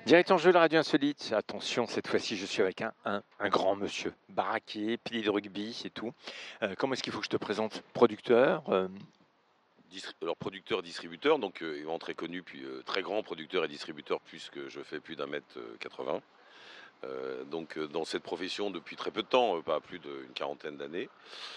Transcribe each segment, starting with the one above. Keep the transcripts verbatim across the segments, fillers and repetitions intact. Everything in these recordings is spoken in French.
Directeur jeu de la radio insolite, attention, cette fois-ci, je suis avec un, un, un grand monsieur, baraqué, pilier de rugby et tout. Euh, comment est-ce qu'il faut que je te présente? Producteur, euh, Distri- alors producteur, distributeur, donc euh, évidemment très connu, puis euh, très grand producteur et distributeur, puisque je fais plus d'un mètre euh, quatre-vingts. Euh, donc euh, dans cette profession depuis très peu de temps, euh, pas plus d'une quarantaine d'années.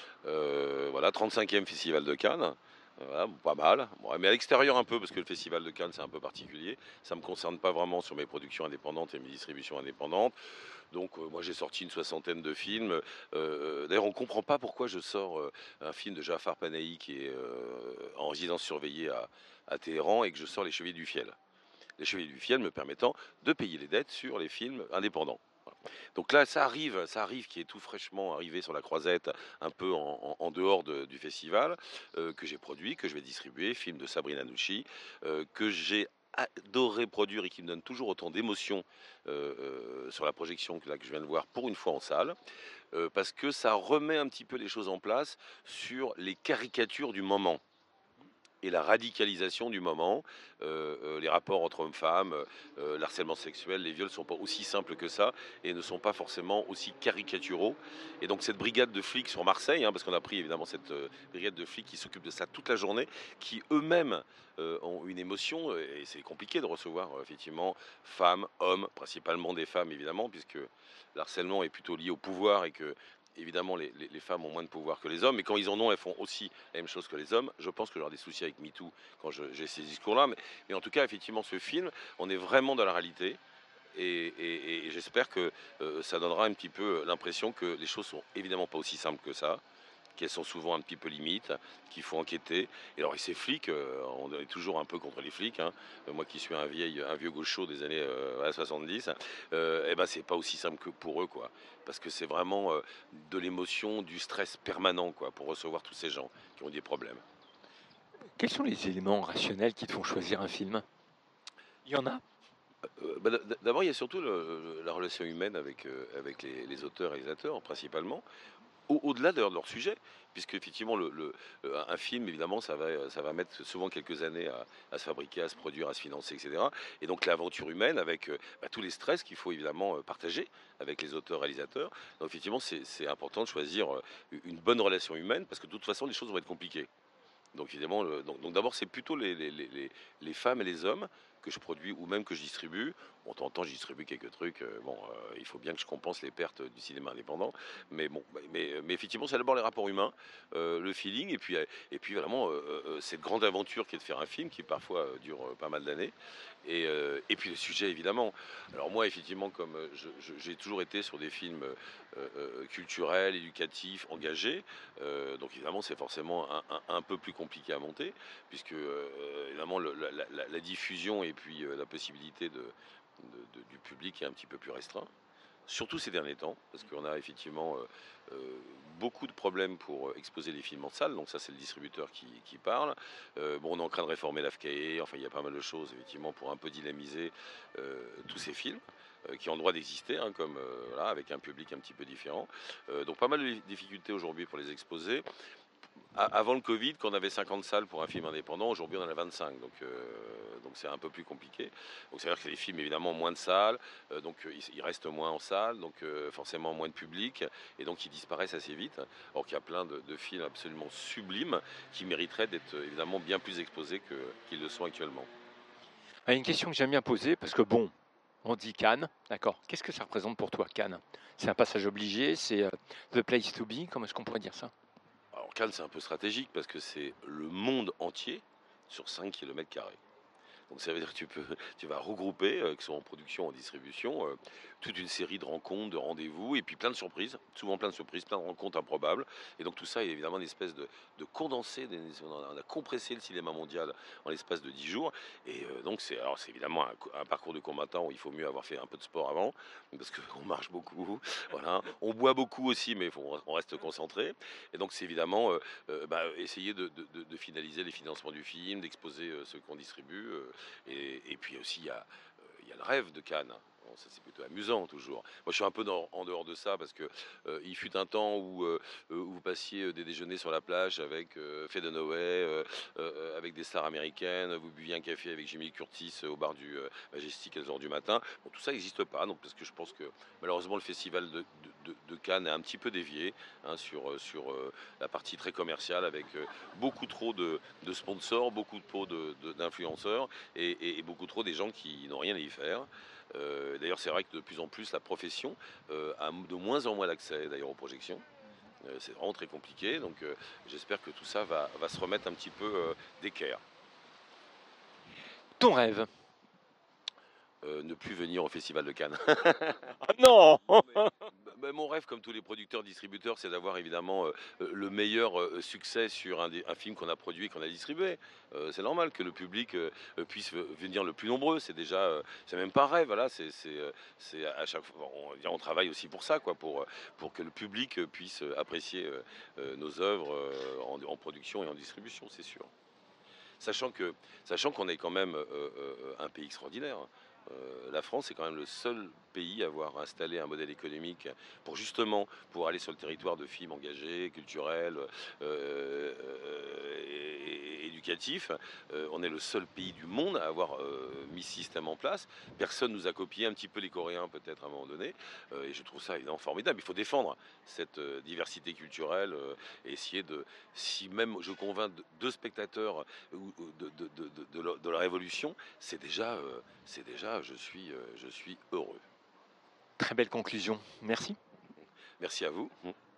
Euh, voilà, trente-cinquième Festival de Cannes. Euh, Voilà, bon, pas mal. Bon, mais à l'extérieur un peu, parce que le Festival de Cannes c'est un peu particulier. Ça ne me concerne pas vraiment sur mes productions indépendantes et mes distributions indépendantes. Donc euh, moi j'ai sorti une soixantaine de films. Euh, D'ailleurs on ne comprend pas pourquoi je sors euh, un film de Jafar Panahi qui est euh, en résidence surveillée à, à Téhéran et que je sors Les Chevaliers du Fiel. Les Chevaliers du Fiel me permettant de payer les dettes sur les films indépendants. Voilà. Donc là, ça arrive, ça arrive, qui est tout fraîchement arrivé sur la croisette, un peu en, en- en dehors de- du festival, euh, que j'ai produit, que je vais distribuer, film de Sabrina Nucci, euh, que j'ai adoré produire et qui me donne toujours autant d'émotion euh, euh, sur la projection que, là, que je viens de voir pour une fois en salle, euh, parce que ça remet un petit peu les choses en place sur les caricatures du moment et la radicalisation du moment. Euh, euh, les rapports entre hommes-femmes, euh, l'harcèlement sexuel, les viols ne sont pas aussi simples que ça et ne sont pas forcément aussi caricaturaux. Et donc cette brigade de flics sur Marseille, hein, parce qu'on a pris évidemment cette euh, brigade de flics qui s'occupe de ça toute la journée, qui eux-mêmes euh, ont une émotion, et c'est compliqué de recevoir euh, effectivement femmes, hommes, principalement des femmes évidemment, puisque l'harcèlement est plutôt lié au pouvoir et que évidemment, les, les- les femmes ont moins de pouvoir que les hommes, mais quand ils en ont, elles font aussi la même chose que les hommes. Je pense que j'aurai des soucis avec MeToo quand je- j'ai ces discours-là, mais, mais en tout cas, effectivement, ce film, on est vraiment dans la réalité, et, et- et j'espère que euh, ça donnera un petit peu l'impression que les choses sont évidemment pas aussi simples que ça, qu'elles sont souvent un petit peu limites, qu'il faut enquêter. Et alors, et ces flics, euh, on est toujours un peu contre les flics, hein. Euh, Moi qui suis un, vieil, un vieux gaucho des années euh, voilà, soixante-dix, euh, eh ben, c'est pas aussi simple que pour eux, quoi. Parce que c'est vraiment euh, de l'émotion, du stress permanent, quoi, pour recevoir tous ces gens qui ont des problèmes. quels sont les éléments rationnels qui te font choisir un film? Il y en a? Euh, bah, D'abord, il y a surtout le- la relation humaine avec, euh, avec les, les auteurs et les réalisateurs, principalement. Au- Au-delà d'ailleurs de leur sujet, puisque effectivement le, le- euh, un film évidemment ça va, ça va mettre souvent quelques années à, à se fabriquer, à se produire, à se financer, et cetera. Et donc l'aventure humaine avec euh, bah, tous les stress qu'il faut évidemment euh, partager avec les auteurs réalisateurs. Donc effectivement c'est c'est important de choisir euh, une bonne relation humaine parce que de toute façon les choses vont être compliquées. Donc évidemment, le- donc, donc d'abord c'est plutôt les, les, les, les- les femmes et les hommes que je produis ou même que je distribue. Bon, de temps en temps, je distribue quelques trucs. euh, bon, euh, il faut bien que je compense les pertes du cinéma indépendant. Mais bon, bah, mais, mais effectivement, c'est d'abord les rapports humains, euh, le feeling, et puis, euh, et puis vraiment euh, euh, cette grande aventure qui est de faire un film qui parfois euh, dure euh, pas mal d'années. Et, euh, et puis le sujet évidemment. Alors moi, effectivement, comme euh, je- je- j'ai toujours été sur des films euh, euh, culturels, éducatifs, engagés, euh, donc évidemment, c'est forcément un, un- un peu plus compliqué à monter, puisque euh, évidemment le- la, la- la diffusion et puis euh, la possibilité de, de- de- du public est un petit peu plus restreint. Surtout ces derniers temps, parce qu'on a effectivement euh, euh, beaucoup de problèmes pour euh, exposer les films en salle, donc ça c'est le distributeur qui, qui parle. Euh, bon, on est en train de réformer l'A F C A E, enfin il y a pas mal de choses effectivement pour un peu dynamiser euh, tous ces films euh, qui ont le droit d'exister, hein, comme euh, voilà, avec un public un petit peu différent. Euh, donc pas mal de difficultés aujourd'hui pour les exposer. Avant le Covid, quand on avait cinquante salles pour un film indépendant, aujourd'hui on en a vingt-cinq, donc euh, donc c'est un peu plus compliqué. Donc c'est à dire que les films évidemment ont moins de salles, euh, donc euh, ils, ils restent moins en salle, donc euh, forcément moins de public, et donc ils disparaissent assez vite. Alors qu'il y a plein de, de films absolument sublimes qui mériteraient d'être euh, évidemment bien plus exposés que, qu'ils le sont actuellement. Ah, une question que j'aime bien poser, parce que bon, on dit Cannes, d'accord. Qu'est-ce que ça représente pour toi, Cannes? C'est un passage obligé, c'est euh, the place to be, comment est-ce qu'on pourrait dire ça? Alors Cannes c'est un peu stratégique parce que c'est le monde entier sur cinq kilomètres carrés. Donc ça veut dire que tu peux, tu vas regrouper, euh, que ce soit en production, en distribution, euh, toute une série de rencontres, de rendez-vous, et puis plein de surprises, souvent plein de surprises, plein de rencontres improbables. Et donc tout ça est évidemment une espèce de, de condensé, des- on a compressé le cinéma mondial en l'espace de dix jours. Et euh, donc c'est, alors c'est évidemment un, co- un parcours de combattant où il faut mieux avoir fait un peu de sport avant, parce qu'on marche beaucoup, voilà, on boit beaucoup aussi, mais faut- on reste concentré. Et donc c'est évidemment euh, euh, bah, essayer de, de- de- de finaliser les financements du film, d'exposer euh, ceux qu'on distribue. euh, et, et puis aussi, il y a, euh, il y a le rêve de Cannes. Bon, ça c'est plutôt amusant toujours. Moi je suis un peu dans- en dehors de ça parce que euh, il fut un temps où, euh, euh, où vous passiez euh, des déjeuners sur la plage avec euh, Faye Dunaway, euh, euh, avec des stars américaines, vous buviez un café avec Jimmy Curtis euh, au bar du euh, Majestic à heures du matin. Bon, tout ça n'existe pas, donc parce que je pense que malheureusement le festival de, de- de- de Cannes est un petit peu dévié hein, sur, euh, sur euh, la partie très commerciale avec euh, beaucoup trop de, de sponsors, beaucoup trop de- de- d'influenceurs et, et- et beaucoup trop des gens qui n'ont rien à y faire. Euh, d'ailleurs, c'est vrai que de plus en plus, la profession euh, a de moins en moins d'accès d'ailleurs aux projections. Euh, c'est vraiment très compliqué, donc euh, j'espère que tout ça va, va se remettre un petit peu euh, d'équerre. Ton rêve? Euh, ne plus venir au Festival de Cannes. Ah non! Non, mais, bah, bah, mon rêve, comme tous les producteurs, distributeurs, c'est d'avoir évidemment euh, euh, le meilleur euh, succès sur un, des- un film qu'on a produit et qu'on a distribué. Euh, c'est normal que le public euh, euh, puisse v- venir le plus nombreux. C'est déjà, euh, c'est même pas un rêve. Voilà, c'est, c'est, euh, c'est à chaque fois, on, on travaille aussi pour ça, quoi, pour, euh, pour que le public euh, puisse euh, apprécier euh, euh, nos œuvres euh, en, en production et en distribution, c'est sûr. Sachant que, sachant qu'on est quand même euh, euh, un pays extraordinaire. Hein. Euh, la France est quand même le seul pays à avoir installé un modèle économique pour justement pour aller sur le territoire de films engagés, culturels, euh, euh, et, et éducatifs. Euh, on est le seul pays du monde à avoir euh, mis ce système en place. Personne nous a copié, un petit peu les Coréens peut-être à un moment donné. Euh, et je trouve ça évidemment formidable. Il faut défendre cette euh, diversité culturelle euh, et essayer de, si même je convainc deux spectateurs ou, ou de, de, de, de, de la, de la révolution, c'est déjà, euh, c'est déjà, je suis, euh, je suis heureux. Très belle conclusion. Merci. Merci à vous.